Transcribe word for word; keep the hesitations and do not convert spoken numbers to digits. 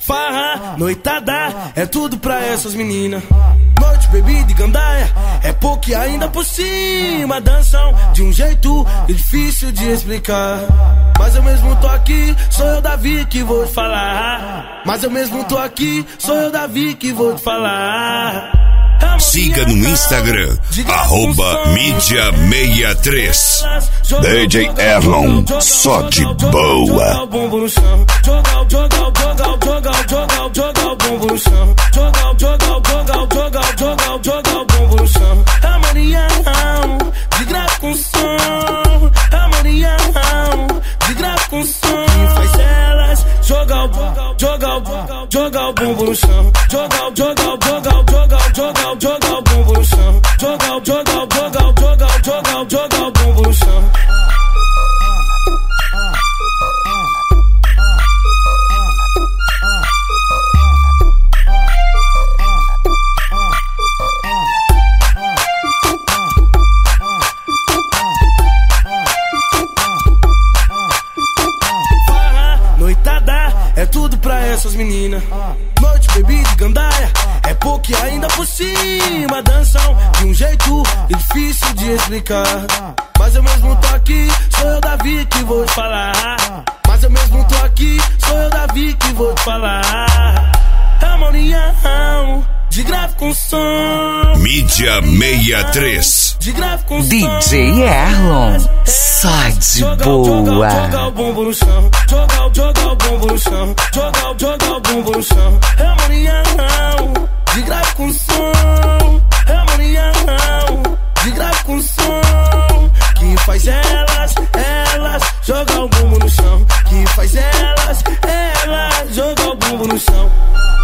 Farra, noitada, é tudo pra essas meninas. Noite, bebida e gandaia, é pouco e ainda por cima. Dançam de um jeito difícil de explicar. Mas eu mesmo tô aqui, sou eu, Davi, que vou te falar. Mas eu mesmo tô aqui, sou eu, Davi, que vou te falar. Siga no Instagram, arroba mídia sessenta e três. D J Erlon, só de boa. Joga o bumbum no chão, joga, joga, joga, joga, joga, joga o bumbum no chão, joga, joga, joga, joga, joga, joga o bumbum no chão. A Marião, de grave com som, a Marião, de grave com som. E faz elas joga o, joga o, joga o bumbum no chão, joga, joga, joga, joga, joga, joga o bumbum no chão, joga, joga, joga, joga, joga, joga o bumbum no chão. É tudo pra essas meninas. Noite, bebida e gandaia, é pouco e ainda por cima. Dançam de um jeito difícil de explicar. Mas eu mesmo tô aqui, sou eu, Davi, que vou te falar. Mas eu mesmo tô aqui, sou eu, Davi, que vou te falar. Harmonião, de grave com som. Mídia sessenta e três. De grave com som. D J Erlon, só de boa. Joga o bumbum no chão, joga, joga o bumbum no chão, joga, joga o bumbum no chão. Harmonião, de grave com som. Harmonião, de grave com som. Que faz elas, elas joga o bumbum no chão. Que faz elas, elas joga o bumbum no chão.